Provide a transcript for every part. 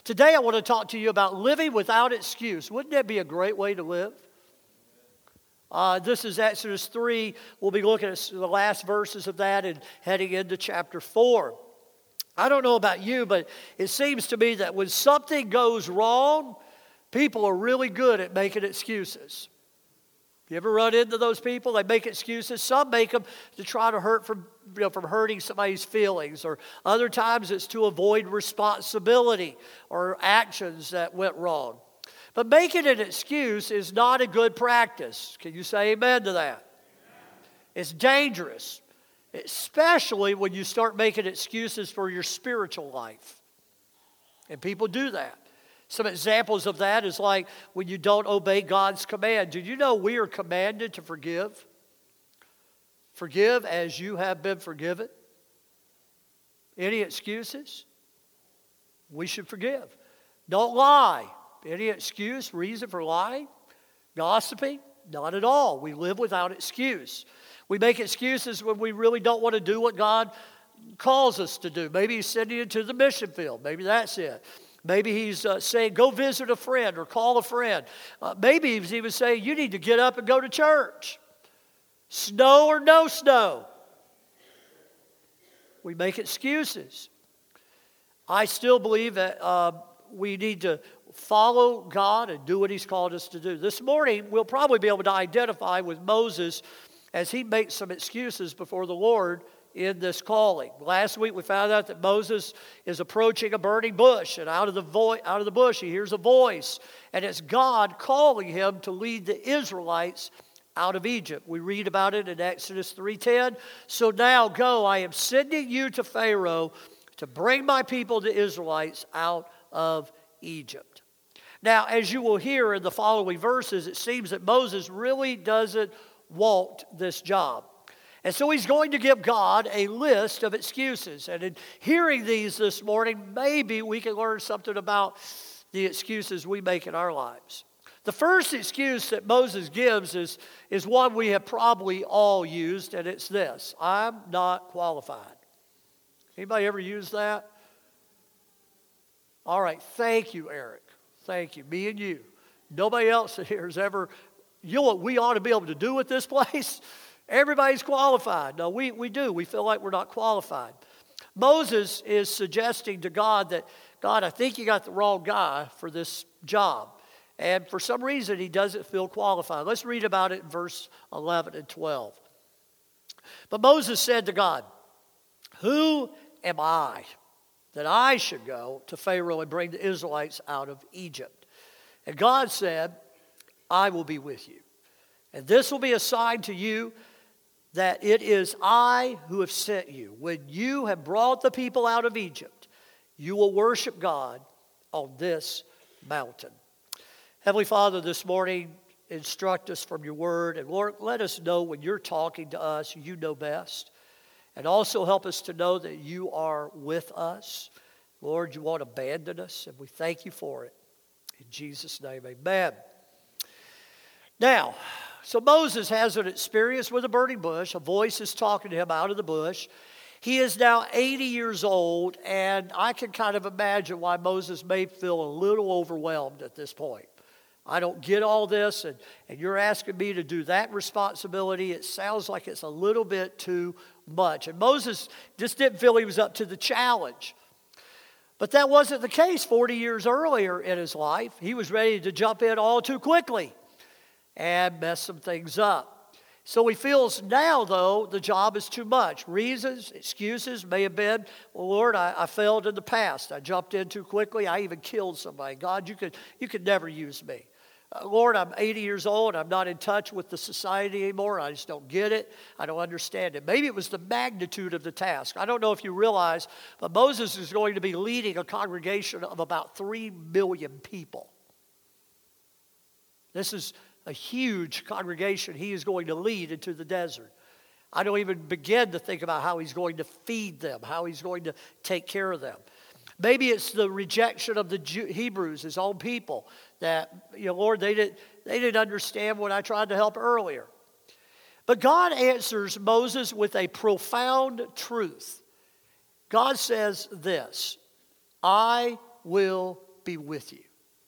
Today I want to talk to you about living without excuse. Wouldn't that be a great way to live? This is Exodus 3. We'll be looking at the last verses of that and heading into chapter 4. I don't know about you, but it seems to me that when something goes wrong, people are really good at making excuses. You ever run into those people? They make excuses. Some make them to try to from hurting somebody's feelings, or other times it's to avoid responsibility or actions that went wrong. But making an excuse is not a good practice. Can you say amen to that? It's dangerous, especially when you start making excuses for your spiritual life. And people do that. Some examples of that is like when you don't obey God's command. Did you know we are commanded to forgive? Forgive as you have been forgiven. Any excuses? We should forgive. Don't lie. Any excuse, reason for lying? Gossiping? Not at all. We live without excuse. We make excuses when we really don't want to do what God calls us to do. Maybe He's sending you to the mission field. Maybe that's it. Maybe He's saying, go visit a friend or call a friend. Maybe He's even saying, you need to get up and go to church. Snow or no snow. We make excuses. I still believe that we need to follow God and do what He's called us to do. This morning, we'll probably be able to identify with Moses as he makes some excuses before the Lord in this calling. Last week we found out that Moses is approaching a burning bush, and out of the bush he hears a voice, and it's God calling him to lead the Israelites out of Egypt. We read about it in Exodus 3:10. So now go, I am sending you to Pharaoh to bring my people, the Israelites, out of Egypt. Now, as you will hear in the following verses, it seems that Moses really doesn't want this job. And so he's going to give God a list of excuses. And in hearing these this morning, maybe we can learn something about the excuses we make in our lives. The first excuse that Moses gives is one we have probably all used, and it's this: I'm not qualified. Anybody ever use that? All right, thank you, Eric. Thank you, me and you. Nobody else here has ever, you know what we ought to be able to do with this place? Everybody's qualified. No, we do. We feel like we're not qualified. Moses is suggesting to God that, God, I think you got the wrong guy for this job. And for some reason, he doesn't feel qualified. Let's read about it in verse 11 and 12. But Moses said to God, who am I that I should go to Pharaoh and bring the Israelites out of Egypt? And God said, I will be with you. And this will be a sign to you that it is I who have sent you. When you have brought the people out of Egypt, you will worship God on this mountain. Heavenly Father, this morning, instruct us from your word. And Lord, let us know when you're talking to us, you know best. And also help us to know that you are with us. Lord, you won't abandon us, and we thank you for it. In Jesus' name, amen. Now, so Moses has an experience with a burning bush. A voice is talking to him out of the bush. He is now 80 years old, and I can kind of imagine why Moses may feel a little overwhelmed at this point. I don't get all this, and you're asking me to do that responsibility. It sounds like it's a little bit too much. And Moses just didn't feel he was up to the challenge. But that wasn't the case 40 years earlier in his life. He was ready to jump in all too quickly and mess some things up. So he feels now, though, the job is too much. Reasons, excuses may have been, well, Lord, I failed in the past. I jumped in too quickly. I even killed somebody. God, you could never use me. Lord, I'm 80 years old. I'm not in touch with the society anymore. I just don't get it. I don't understand it. Maybe it was the magnitude of the task. I don't know if you realize, but Moses is going to be leading a congregation of about 3 million people. This is a huge congregation he is going to lead into the desert. I don't even begin to think about how he's going to feed them, how he's going to take care of them. Maybe it's the rejection of the Hebrews, his own people, that, Lord, they didn't understand when I tried to help earlier. But God answers Moses with a profound truth. God says this: I will be with you.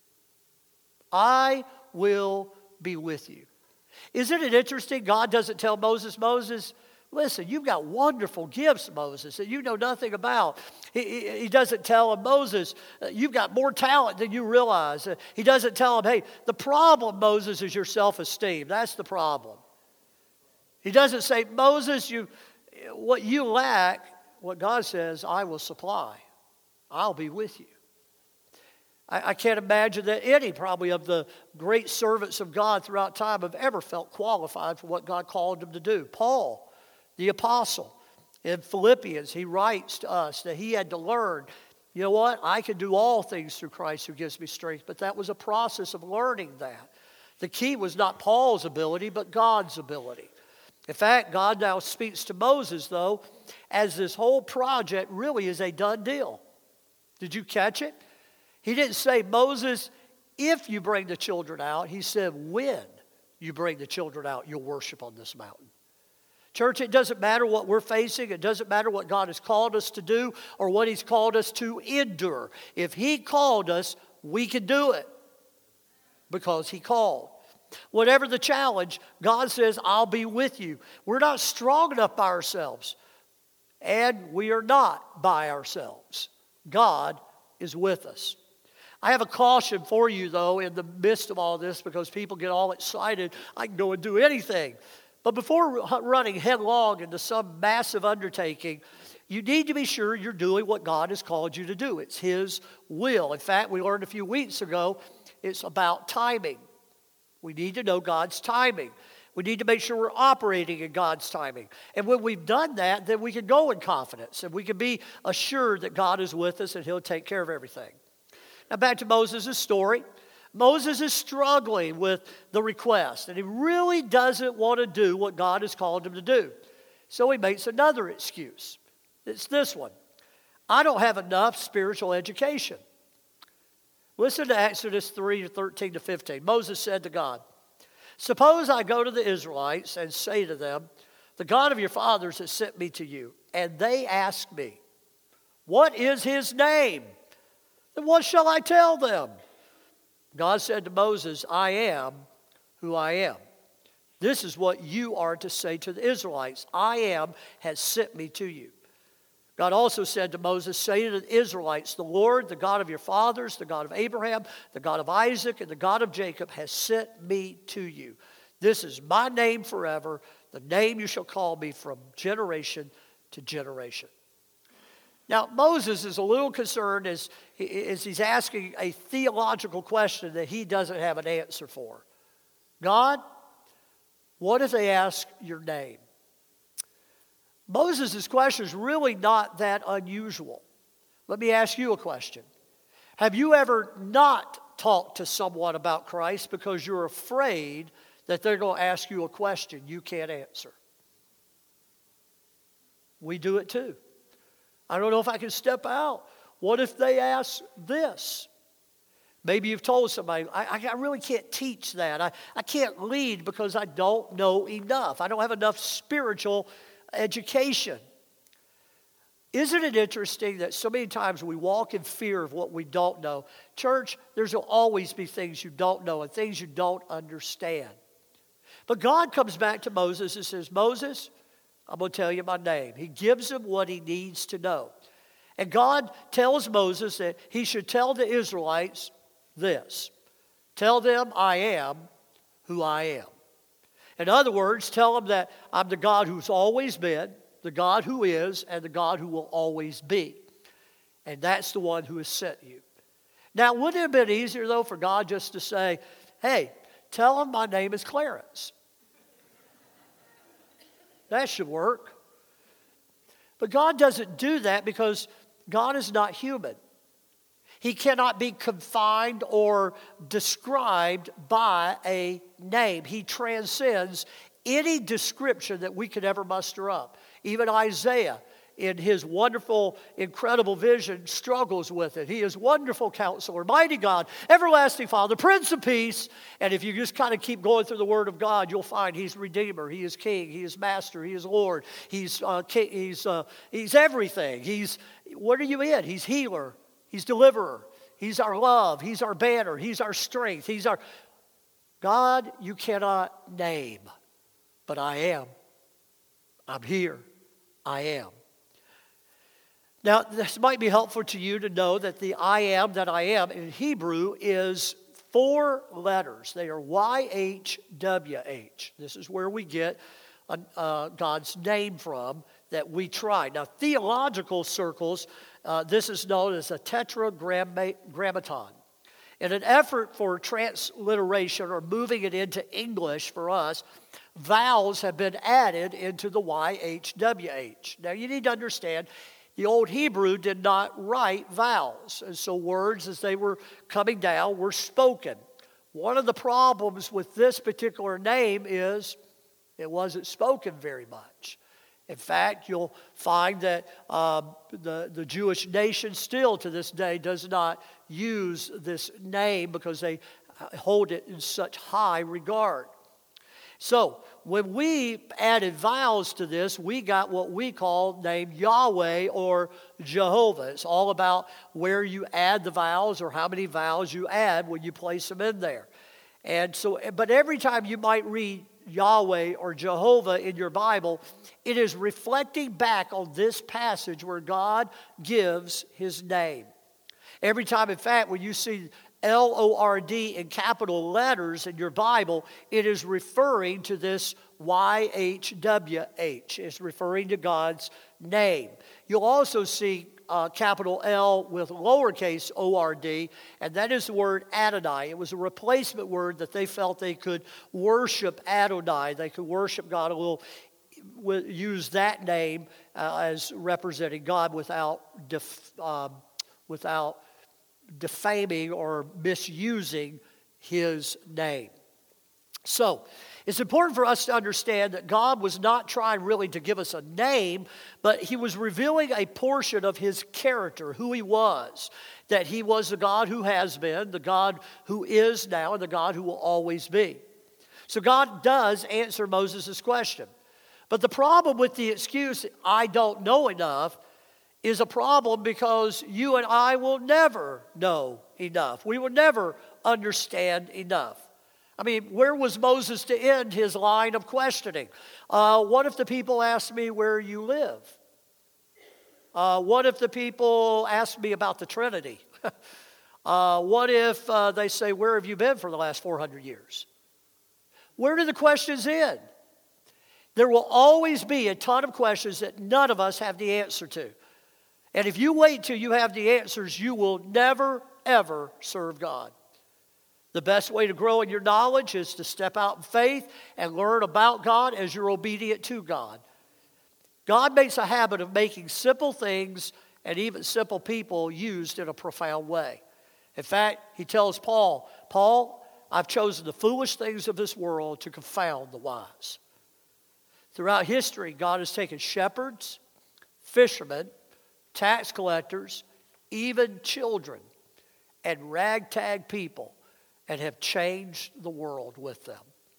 I will be with you. Isn't it interesting? God doesn't tell Moses, listen, you've got wonderful gifts, Moses, that you know nothing about. He doesn't tell him, Moses, you've got more talent than you realize. He doesn't tell him, hey, the problem, Moses, is your self-esteem. That's the problem. He doesn't say, Moses, what you lack, what God says, I will supply. I'll be with you. I can't imagine that any probably of the great servants of God throughout time have ever felt qualified for what God called them to do. Paul, the apostle, in Philippians, he writes to us that he had to learn, you know what, I can do all things through Christ who gives me strength. But that was a process of learning that. The key was not Paul's ability, but God's ability. In fact, God now speaks to Moses, though, as this whole project really is a done deal. Did you catch it? He didn't say, Moses, if you bring the children out. He said, when you bring the children out, you'll worship on this mountain. Church, it doesn't matter what we're facing. It doesn't matter what God has called us to do or what He's called us to endure. If He called us, we can do it because He called. Whatever the challenge, God says, I'll be with you. We're not strong enough by ourselves, and we are not by ourselves. God is with us. I have a caution for you, though, in the midst of all this, because people get all excited. I can go and do anything. But before running headlong into some massive undertaking, you need to be sure you're doing what God has called you to do. It's His will. In fact, we learned a few weeks ago, it's about timing. We need to know God's timing. We need to make sure we're operating in God's timing. And when we've done that, then we can go in confidence and we can be assured that God is with us and He'll take care of everything. Now back to Moses' story. Moses is struggling with the request, and he really doesn't want to do what God has called him to do. So he makes another excuse. It's this one. I don't have enough spiritual education. Listen to Exodus 3:13-15. Moses said to God, suppose I go to the Israelites and say to them, the God of your fathers has sent me to you, and they ask me, what is His name? Then what shall I tell them? God said to Moses, I am who I am. This is what you are to say to the Israelites. I am has sent me to you. God also said to Moses, say to the Israelites, the Lord, the God of your fathers, the God of Abraham, the God of Isaac, and the God of Jacob has sent me to you. This is my name forever, the name you shall call me from generation to generation. Now, Moses is a little concerned as he's asking a theological question that he doesn't have an answer for. God, what if they ask your name? Moses' question is really not that unusual. Let me ask you a question. Have you ever not talked to someone about Christ because you're afraid that they're going to ask you a question you can't answer? We do it too. I don't know if I can step out. What if they ask this? Maybe you've told somebody, I really can't teach that. I can't lead because I don't know enough. I don't have enough spiritual education. Isn't it interesting that so many times we walk in fear of what we don't know? Church, there's will always be things you don't know and things you don't understand. But God comes back to Moses and says, Moses, I'm going to tell you my name. He gives him what he needs to know. And God tells Moses that he should tell the Israelites this. Tell them I am who I am. In other words, tell them that I'm the God who's always been, the God who is, and the God who will always be. And that's the one who has sent you. Now, wouldn't it have been easier, though, for God just to say, hey, tell them my name is Clarence? That should work. But God doesn't do that because God is not human. He cannot be confined or described by a name. He transcends any description that we could ever muster up. Even Isaiah, in his wonderful, incredible vision, struggles with it. He is wonderful counselor, mighty God, everlasting Father, Prince of Peace. And if you just kind of keep going through the Word of God, you'll find He's Redeemer, He is King, He is Master, He is Lord, He's everything. What are you in? He's Healer, He's Deliverer, He's our love. He's our banner. He's our strength. He's our... God, you cannot name, but I am. I'm here. I am. Now, this might be helpful to you to know that the I am that I am in Hebrew is 4 letters. They are YHWH. This is where we get God's name from that we try. Now, theological circles, this is known as a tetragrammaton. In an effort for transliteration or moving it into English for us, vowels have been added into the YHWH. Now, you need to understand, the Old Hebrew did not write vowels, and so words as they were coming down were spoken. One of the problems with this particular name is it wasn't spoken very much. In fact, you'll find that the Jewish nation still to this day does not use this name because they hold it in such high regard. So, when we added vowels to this, we got what we call name Yahweh or Jehovah. It's all about where you add the vowels or how many vowels you add when you place them in there. And so, but every time you might read Yahweh or Jehovah in your Bible, it is reflecting back on this passage where God gives his name. Every time, in fact, when you see L-O-R-D in capital letters in your Bible, it is referring to this YHWH. It's referring to God's name. You'll also see capital L with lowercase O-R-D, and that is the word Adonai. It was a replacement word that they felt they could worship Adonai. They could worship God a little, use that name as representing God without defaming or misusing his name. So, it's important for us to understand that God was not trying really to give us a name, but he was revealing a portion of his character, who he was. That he was the God who has been, the God who is now, and the God who will always be. So God does answer Moses' question. But the problem with the excuse, I don't know enough, is a problem because you and I will never know enough. We will never understand enough. I mean, where was Moses to end his line of questioning? What if the people ask me where you live? What if the people ask me about the Trinity? What if they say, where have you been for the last 400 years? Where do the questions end? There will always be a ton of questions that none of us have the answer to. And if you wait till you have the answers, you will never, ever serve God. The best way to grow in your knowledge is to step out in faith and learn about God as you're obedient to God. God makes a habit of making simple things and even simple people used in a profound way. In fact, he tells Paul, I've chosen the foolish things of this world to confound the wise. Throughout history, God has taken shepherds, fishermen, tax collectors, even children, and ragtag people, and have changed the world with them.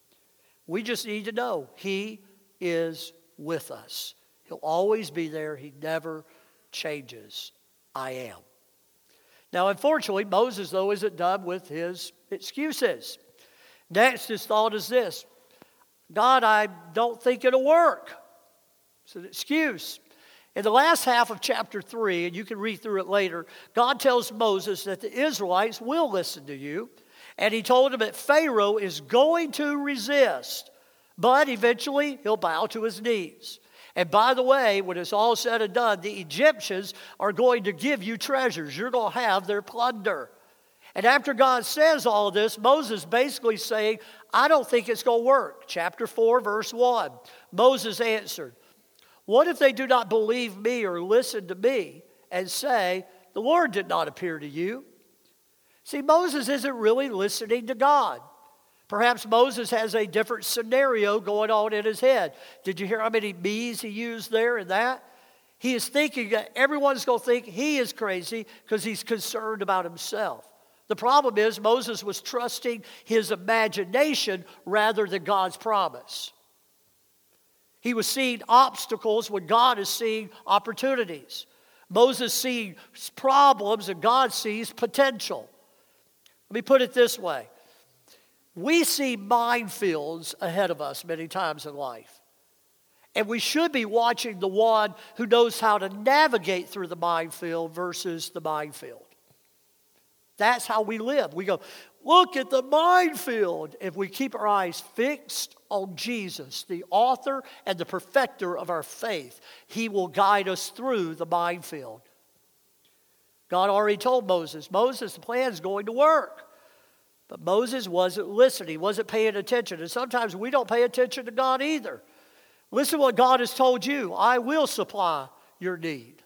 We just need to know he is with us. He'll always be there. He never changes. I am. Now, unfortunately, Moses, though, isn't done with his excuses. Next, his thought is this: God, I don't think it'll work. It's an excuse. In the last half of chapter 3, and you can read through it later, God tells Moses that the Israelites will listen to you. And he told him that Pharaoh is going to resist, but eventually he'll bow to his knees. And by the way, when it's all said and done, the Egyptians are going to give you treasures. You're going to have their plunder. And after God says all of this, Moses basically saying, I don't think it's going to work. Chapter 4, verse 1. Moses answered, what if they do not believe me or listen to me and say, the Lord did not appear to you? See, Moses isn't really listening to God. Perhaps Moses has a different scenario going on in his head. Did you hear how many me's he used there in that? He is thinking that everyone's going to think he is crazy because he's concerned about himself. The problem is Moses was trusting his imagination rather than God's promise. He was seeing obstacles when God is seeing opportunities. Moses sees problems and God sees potential. Let me put it this way. We see minefields ahead of us many times in life. And we should be watching the one who knows how to navigate through the minefield versus the minefield. That's how we live. We go, look at the minefield. If we keep our eyes fixed on Jesus, the author and the perfecter of our faith, He will guide us through the minefield. God already told Moses, Moses, the plan is going to work. But Moses wasn't listening. He wasn't paying attention. And sometimes we don't pay attention to God either. Listen to what God has told you. I will supply your need.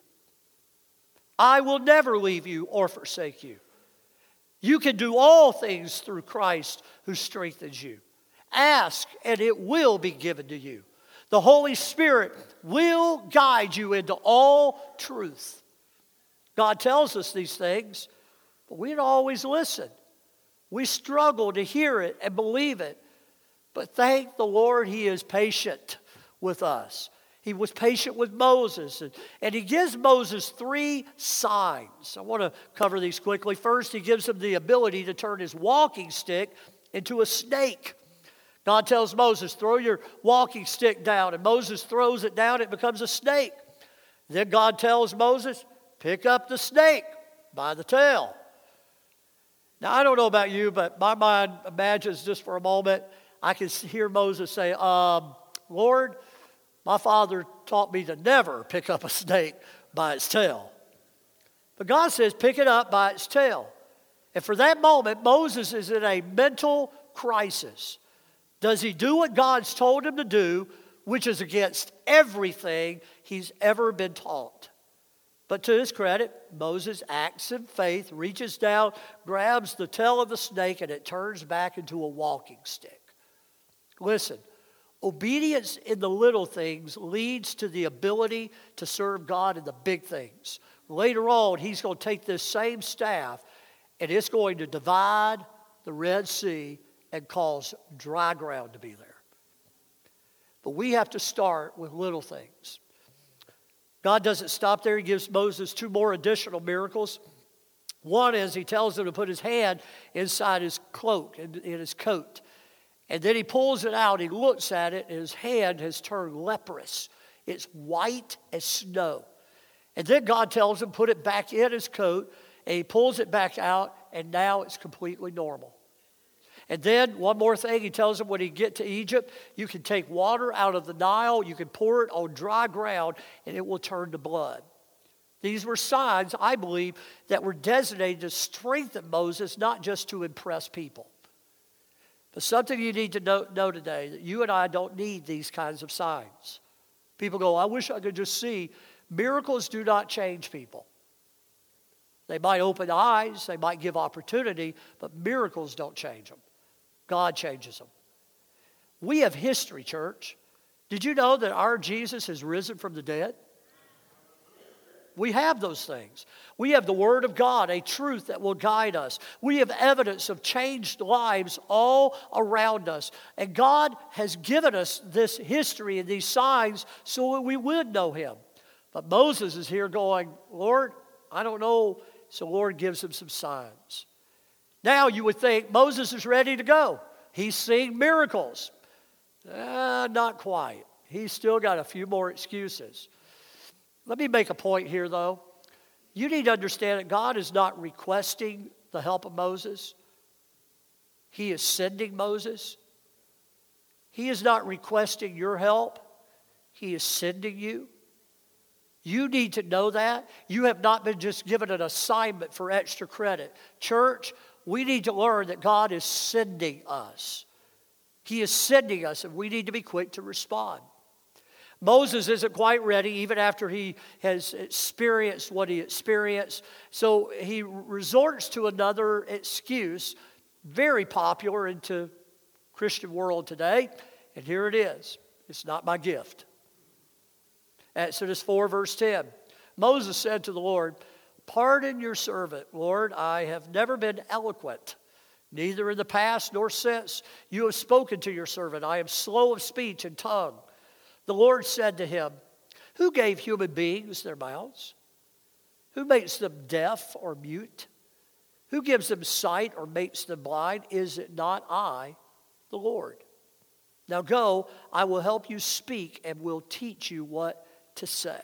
I will never leave you or forsake you. You can do all things through Christ who strengthens you. Ask, and it will be given to you. The Holy Spirit will guide you into all truth. God tells us these things, but we don't always listen. We struggle to hear it and believe it. But thank the Lord, He is patient with us. He was patient with Moses. And He gives Moses 3 signs. I want to cover these quickly. First, He gives him the ability to turn his walking stick into a snake. God tells Moses, throw your walking stick down. And Moses throws it down, it becomes a snake. Then God tells Moses, pick up the snake by the tail. Now, I don't know about you, but my mind imagines just for a moment, I can hear Moses say, Lord, my father taught me to never pick up a snake by its tail. But God says, pick it up by its tail. And for that moment, Moses is in a mental crisis. Does he do what God's told him to do, which is against everything he's ever been taught? But to his credit, Moses acts in faith, reaches down, grabs the tail of the snake, and it turns back into a walking stick. Listen, obedience in the little things leads to the ability to serve God in the big things. Later on, He's going to take this same staff and it's going to divide the Red Sea and cause dry ground to be there. But we have to start with little things. God doesn't stop there. He gives Moses 2 more additional miracles. One is He tells him to put his hand inside his cloak, in his coat. And then he pulls it out, he looks at it, and his hand has turned leprous. It's white as snow. And then God tells him, put it back in his coat, and he pulls it back out, and now it's completely normal. And then one more thing, he tells him when he get to Egypt, you can take water out of the Nile, you can pour it on dry ground, and it will turn to blood. These were signs, I believe, that were designated to strengthen Moses, not just to impress people. But something you need to know today, that you and I don't need these kinds of signs. People go, I wish I could just see. Miracles do not change people. They might open eyes, they might give opportunity, but miracles don't change them. God changes them. We have history, church. Did you know that our Jesus has risen from the dead? We have those things. We have the Word of God, a truth that will guide us. We have evidence of changed lives all around us. And God has given us this history and these signs so that we would know Him. But Moses is here going, Lord, I don't know. So the Lord gives him some signs. Now you would think Moses is ready to go. He's seeing miracles. Not quite. He's still got a few more excuses. Let me make a point here, though. You need to understand that God is not requesting the help of Moses. He is sending Moses. He is not requesting your help. He is sending you. You need to know that. You have not been just given an assignment for extra credit. Church, we need to learn that God is sending us. He is sending us, and we need to be quick to respond. Moses isn't quite ready, even after he has experienced what he experienced. So he resorts to another excuse, very popular in the Christian world today. And here it is. It's not my gift. Exodus 4, verse 10. Moses said to the Lord, pardon your servant, Lord. I have never been eloquent, neither in the past nor since you have spoken to your servant. I am slow of speech and tongue. The Lord said to him, who gave human beings their mouths? Who makes them deaf or mute? Who gives them sight or makes them blind? Is it not I, the Lord? Now go, I will help you speak and will teach you what to say.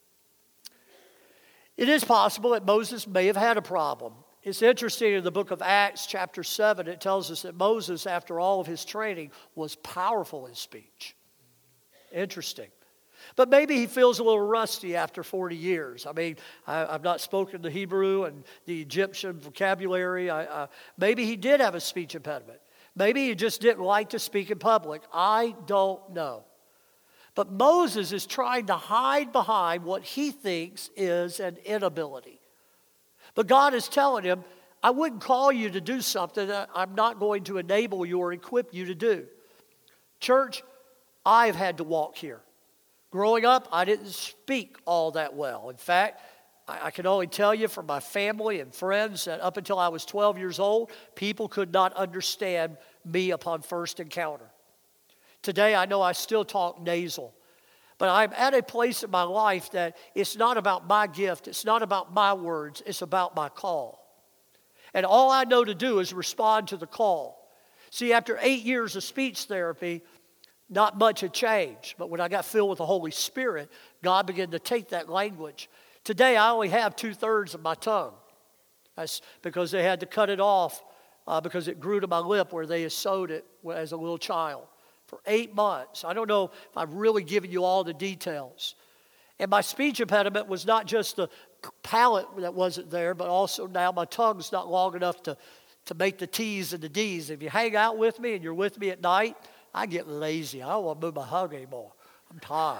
It is possible that Moses may have had a problem. It's interesting in the book of Acts, chapter 7, it tells us that Moses, after all of his training, was powerful in speech. Interesting. But maybe he feels a little rusty after 40 years. I mean, I've not spoken the Hebrew and the Egyptian vocabulary. Maybe he did have a speech impediment. Maybe he just didn't like to speak in public. I don't know. But Moses is trying to hide behind what he thinks is an inability. But God is telling him, I wouldn't call you to do something that I'm not going to enable you or equip you to do. Church, I've had to walk here. Growing up, I didn't speak all that well. In fact, I can only tell you from my family and friends that up until I was 12 years old, people could not understand me upon first encounter. Today, I know I still talk nasal. But I'm at a place in my life that it's not about my gift. It's not about my words. It's about my call. And all I know to do is respond to the call. See, after 8 years of speech therapy, not much had changed. But when I got filled with the Holy Spirit, God began to take that language. Today, I only have 2/3 of my tongue. That's because they had to cut it off because it grew to my lip where they had sewed it as a little child. For 8 months. I don't know if I've really given you all the details. And my speech impediment was not just the palate that wasn't there, but also now my tongue's not long enough to make the T's and the D's. If you hang out with me and you're with me at night, I get lazy. I don't want to move my hug anymore. I'm tired.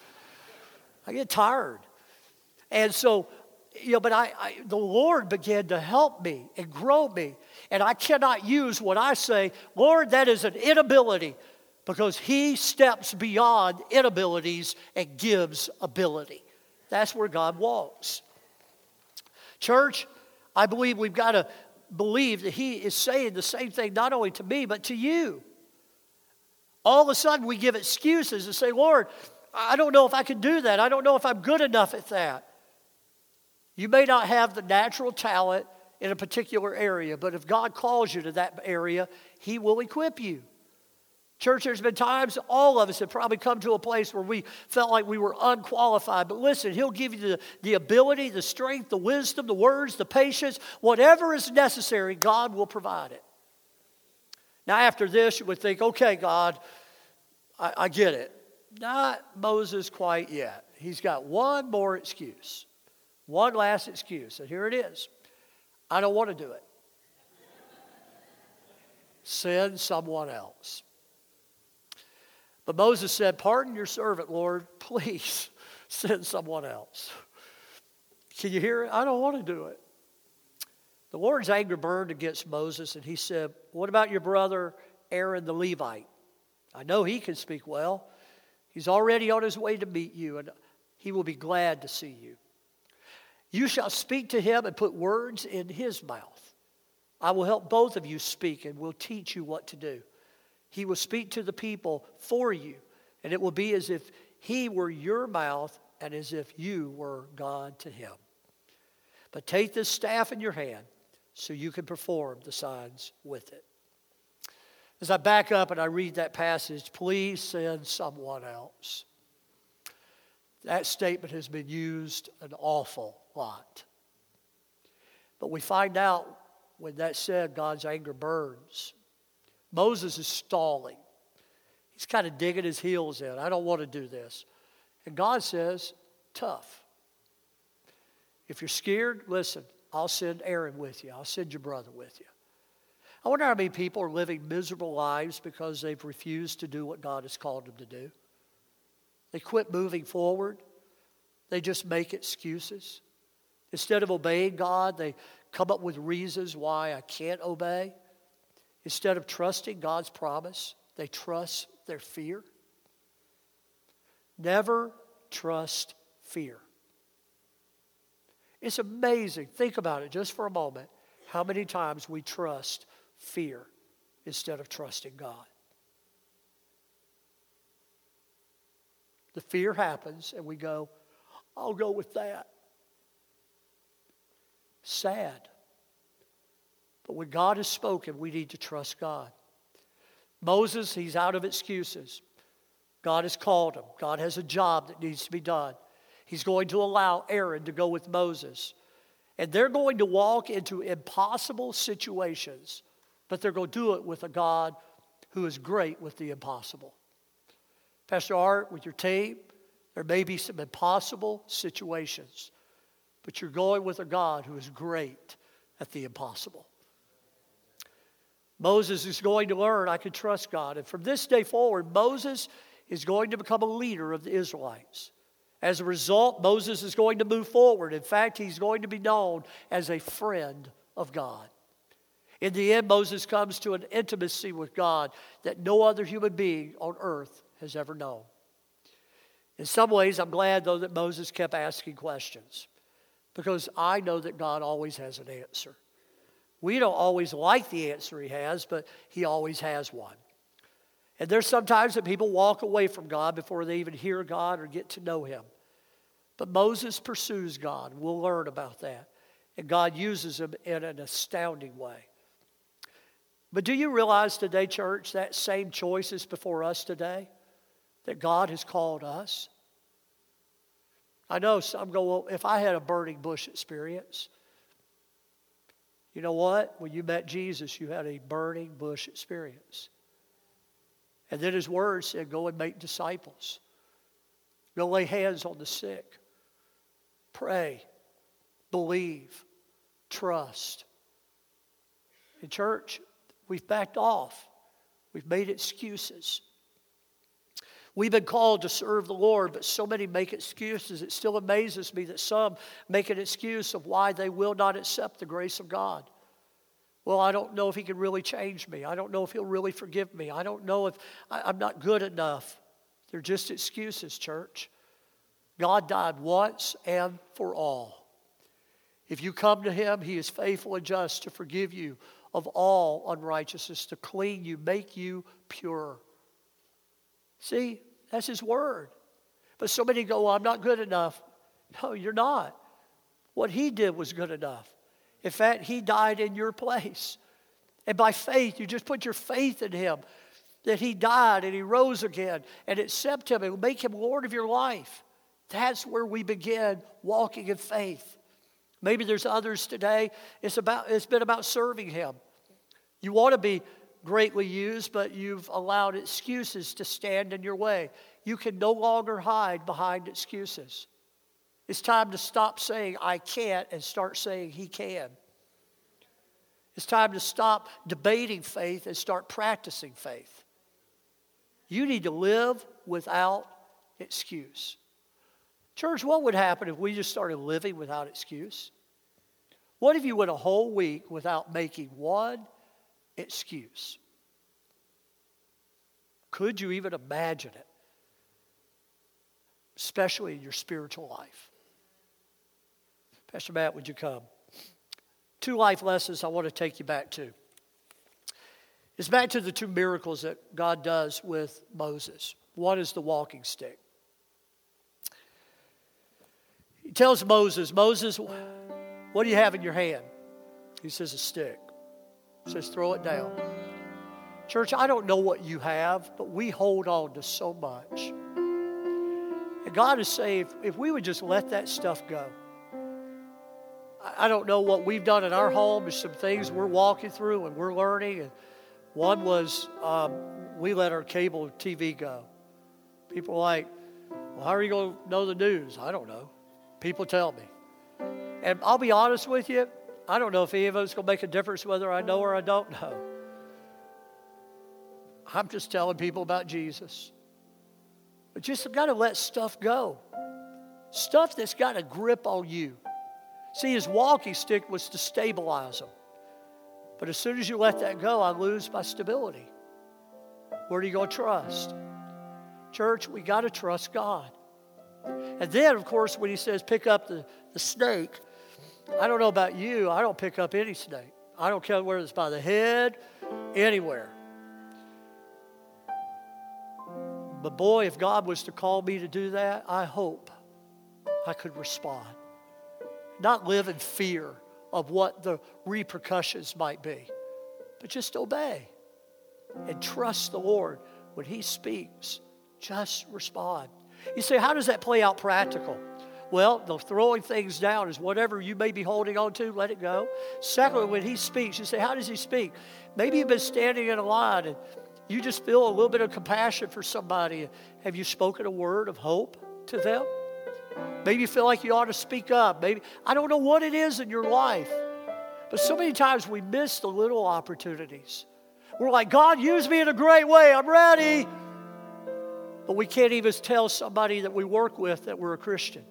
I get tired. And so, but the Lord began to help me and grow me. And I cannot use what I say, Lord, that is an inability. Because He steps beyond inabilities and gives ability. That's where God walks. Church, I believe we've got to believe that He is saying the same thing not only to me, but to you. All of a sudden we give excuses and say, Lord, I don't know if I can do that. I don't know if I'm good enough at that. You may not have the natural talent in a particular area, but if God calls you to that area, He will equip you. Church, there's been times all of us have probably come to a place where we felt like we were unqualified. But listen, He'll give you the ability, the strength, the wisdom, the words, the patience. Whatever is necessary, God will provide it. Now, after this, you would think, okay, God, I get it. Not Moses quite yet. He's got one more excuse. One last excuse. And here it is. I don't want to do it. Send someone else. But Moses said, pardon your servant, Lord. Please send someone else. Can you hear it? I don't want to do it. The Lord's anger burned against Moses, and He said, what about your brother Aaron the Levite? I know he can speak well. He's already on his way to meet you, and he will be glad to see you. You shall speak to him and put words in his mouth. I will help both of you speak and will teach you what to do. He will speak to the people for you, and it will be as if He were your mouth and as if you were God to him. But take this staff in your hand so you can perform the signs with it. As I back up and I read that passage, please send someone else. That statement has been used an awful lot. But we find out when that's said, God's anger burns. Moses is stalling. He's kind of digging his heels in. I don't want to do this. And God says, tough. If you're scared, listen, I'll send Aaron with you. I'll send your brother with you. I wonder how many people are living miserable lives because they've refused to do what God has called them to do. They quit moving forward. They just make excuses. Instead of obeying God, they come up with reasons why I can't obey. Instead of trusting God's promise, they trust their fear. Never trust fear. It's amazing. Think about it just for a moment. How many times we trust fear instead of trusting God. The fear happens and we go, I'll go with that. Sad. But when God has spoken, we need to trust God. Moses, he's out of excuses. God has called him. God has a job that needs to be done. He's going to allow Aaron to go with Moses. And they're going to walk into impossible situations, but they're going to do it with a God who is great with the impossible. Pastor Art, with your team, there may be some impossible situations, but you're going with a God who is great at the impossible. Moses is going to learn, I can trust God. And from this day forward, Moses is going to become a leader of the Israelites. As a result, Moses is going to move forward. In fact, he's going to be known as a friend of God. In the end, Moses comes to an intimacy with God that no other human being on earth has ever known. In some ways, I'm glad, though, that Moses kept asking questions, because I know that God always has an answer. We don't always like the answer he has, but he always has one. And there's sometimes that people walk away from God before they even hear God or get to know him. But Moses pursues God. We'll learn about that. And God uses him in an astounding way. But do you realize today, church, that same choice is before us today? That God has called us? I know some go, well, if I had a burning bush experience. You know what? When you met Jesus, you had a burning bush experience. And then his word said, go and make disciples. Go lay hands on the sick. Pray. Believe. Trust. In church, we've backed off. We've made excuses. We've been called to serve the Lord, but so many make excuses. It still amazes me that some make an excuse of why they will not accept the grace of God. Well, I don't know if he can really change me. I don't know if he'll really forgive me. I don't know if I'm not good enough. They're just excuses, church. God died once and for all. If you come to him, he is faithful and just to forgive you of all unrighteousness, to clean you, make you pure. See, that's his word. But so many go, well, I'm not good enough. No, you're not. What he did was good enough. In fact, he died in your place. And by faith, you just put your faith in him, that he died and he rose again, and accept him and make him Lord of your life. That's where we begin walking in faith. Maybe there's others today, it's been about serving him. You want to be greatly used, but you've allowed excuses to stand in your way. You can no longer hide behind excuses. It's time to stop saying, I can't, and start saying, he can. It's time to stop debating faith and start practicing faith. You need to live without excuse. Church, what would happen if we just started living without excuse? What if you went a whole week without making one excuse? Could you even imagine it? Especially in your spiritual life. Pastor Matt, would you come? 2 life lessons I want to take you back to. It's back to the 2 miracles that God does with Moses. One is the walking stick. He tells Moses, Moses, what do you have in your hand? He says, a stick. He says, throw it down. Church, I don't know what you have, but we hold on to so much. And God is saying, if we would just let that stuff go. I don't know what we've done in our home. There's some things we're walking through and we're learning. And one was we let our cable TV go. People are like, well, how are you going to know the news? I don't know. People tell me. And I'll be honest with you, I don't know if any of us going to make a difference whether I know or I don't know. I'm just telling people about Jesus. But just got to let stuff go. Stuff that's got a grip on you. See, his walking stick was to stabilize him. But as soon as you let that go, I lose my stability. Where do you go trust? Church, we got to trust God. And then, of course, when he says pick up the snake, I don't know about you, I don't pick up any snake. I don't care whether it's by the head, anywhere. But boy, if God was to call me to do that, I hope I could respond. Not live in fear of what the repercussions might be. But just obey and trust the Lord. When He speaks, just respond. You say, how does that play out practical? Well, the throwing things down is whatever you may be holding on to, let it go. Secondly, when He speaks, you say, how does He speak? Maybe you've been standing in a line and you just feel a little bit of compassion for somebody. Have you spoken a word of hope to them? Maybe you feel like you ought to speak up. Maybe, I don't know what it is in your life, but so many times we miss the little opportunities. We're like, God, use me in a great way. I'm ready. But we can't even tell somebody that we work with that we're a Christian.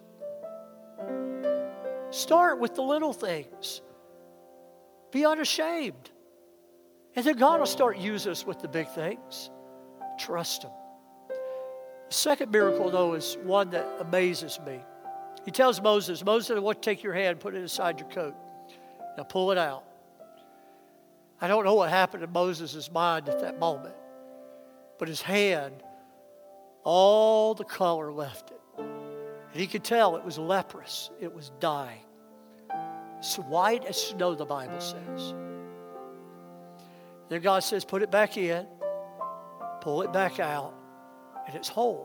Start with the little things. Be unashamed. And then God will start using us with the big things. Trust Him. The second miracle, though, is one that amazes me. He tells Moses, I want to take your hand, put it inside your coat. Now pull it out. I don't know what happened in Moses' mind at that moment. But his hand, all the color left it. And he could tell it was leprous. It was dying. It's white as snow, the Bible says. Then God says, put it back in, pull it back out, and it's whole.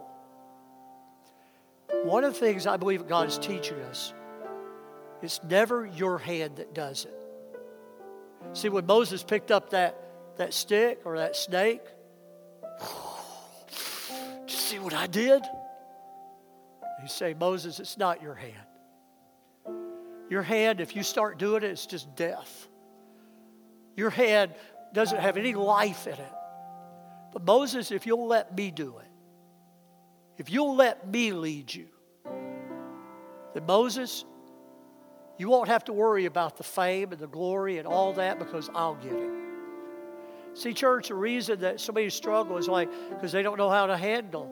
One of the things I believe God is teaching us, it's never your hand that does it. See, when Moses picked up that stick or that snake, did you see what I did? He say, Moses, it's not your hand. Your hand, if you start doing it, it's just death. Your hand doesn't have any life in it. But Moses, if you'll let me do it, if you'll let me lead you, then Moses, you won't have to worry about the fame and the glory and all that because I'll get it. See, church, the reason that so many struggle is because they don't know how to handle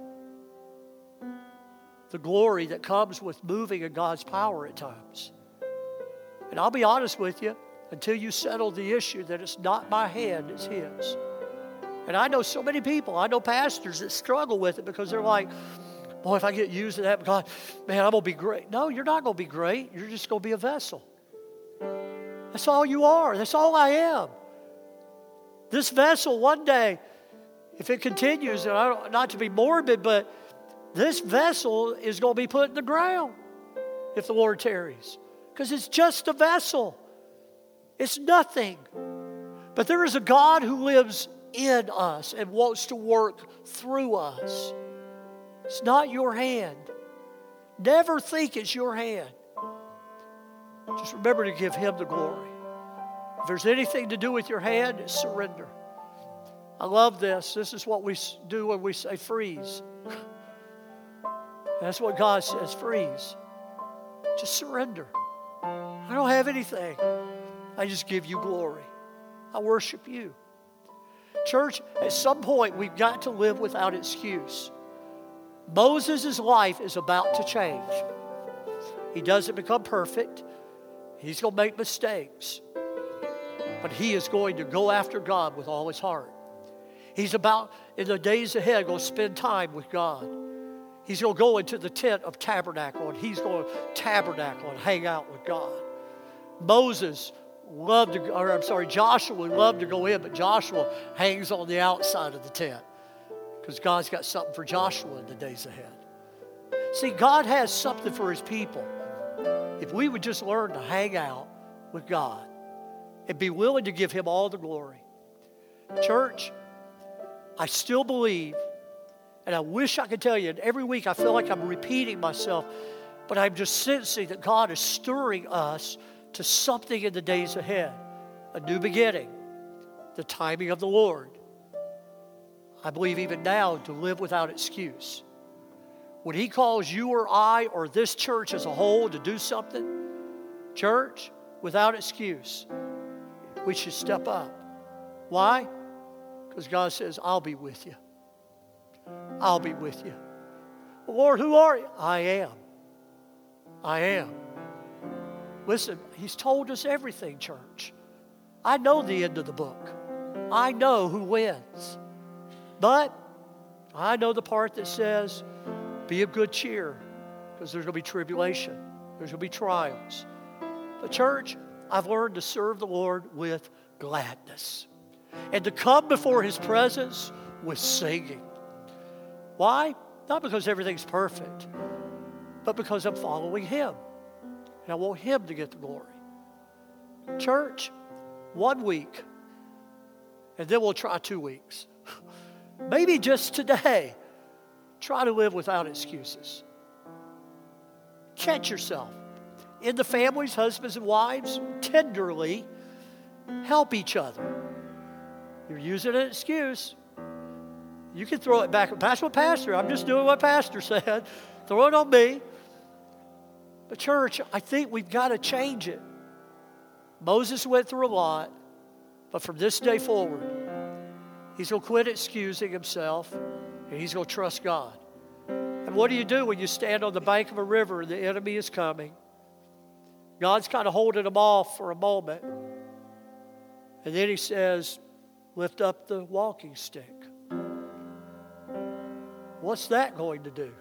the glory that comes with moving in God's power at times. And I'll be honest with you, until you settle the issue that it's not my hand, it's His. And I know so many people, I know pastors that struggle with it because they're like, boy, if I get used to that, God, man, I'm going to be great. No, you're not going to be great. You're just going to be a vessel. That's all you are. That's all I am. This vessel, one day, if it continues, and not to be morbid, but this vessel is going to be put in the ground if the Lord tarries. Because it's just a vessel. It's nothing. But there is a God who lives in us and wants to work through us. It's not your hand. Never think it's your hand. Just remember to give Him the glory. If there's anything to do with your hand, it's surrender. I love this. This is what we do when we say freeze. That's what God says, freeze. Just surrender. I don't have anything. I just give you glory. I worship you. Church, at some point, we've got to live without excuse. Moses' life is about to change. He doesn't become perfect. He's going to make mistakes. But he is going to go after God with all his heart. He's about, in the days ahead, going to spend time with God. He's going to go into the tent of tabernacle, and he's going to tabernacle and hang out with God. Joshua loved to go in, but Joshua hangs on the outside of the tent because God's got something for Joshua in the days ahead. See, God has something for His people. If we would just learn to hang out with God and be willing to give Him all the glory. Church, I still believe, and I wish I could tell you, and every week I feel like I'm repeating myself, but I'm just sensing that God is stirring us to something in the days ahead. A new beginning. The timing of the Lord. I believe even now to live without excuse. When He calls you or I or this church as a whole to do something, church, without excuse, we should step up. Why? Because God says, I'll be with you. I'll be with you. Well, Lord, who are you? I am. I am. Listen, He's told us everything, church. I know the end of the book. I know who wins. But I know the part that says, be of good cheer, because there's going to be tribulation. There's going to be trials. But church, I've learned to serve the Lord with gladness and to come before His presence with singing. Why? Not because everything's perfect, but because I'm following Him. And I want Him to get the glory. Church, 1 week, and then we'll try 2 weeks. Maybe just today, try to live without excuses. Catch yourself. In the families, husbands and wives, tenderly help each other. You're using an excuse. You can throw it back. That's what Pastor, I'm just doing what Pastor said. Throw it on me. But church, I think we've got to change it. Moses went through a lot, but from this day forward, he's going to quit excusing himself, and he's going to trust God. And what do you do when you stand on the bank of a river and the enemy is coming? God's kind of holding them off for a moment. And then He says, lift up the walking stick. What's that going to do?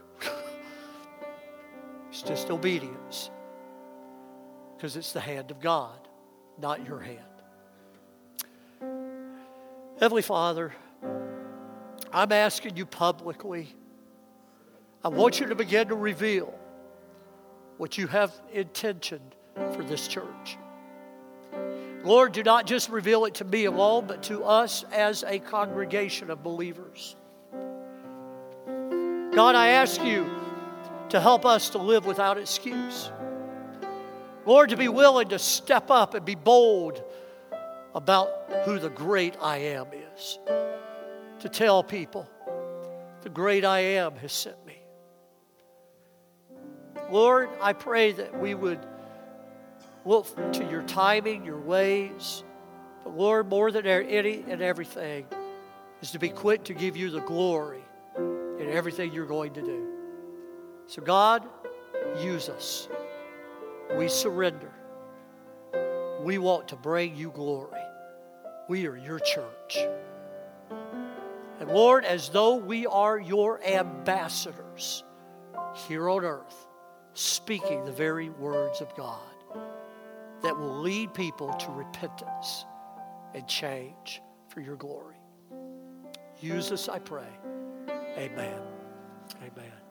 It's just obedience. Because it's the hand of God, not your hand. Heavenly Father, I'm asking you publicly, I want you to begin to reveal what you have intentioned for this church. Lord, do not just reveal it to me alone, but to us as a congregation of believers. God, I ask you to help us to live without excuse. Lord, to be willing to step up and be bold about who the great I Am is. To tell people, the great I Am has sent me. Lord, I pray that we would look to your timing, your ways. But Lord, more than any and everything is to be quick to give you the glory in everything you're going to do. So God, use us. We surrender. We want to bring you glory. We are your church. And Lord, as though we are your ambassadors here on earth, speaking the very words of God that will lead people to repentance and change for your glory. Use us, I pray. Amen. Amen.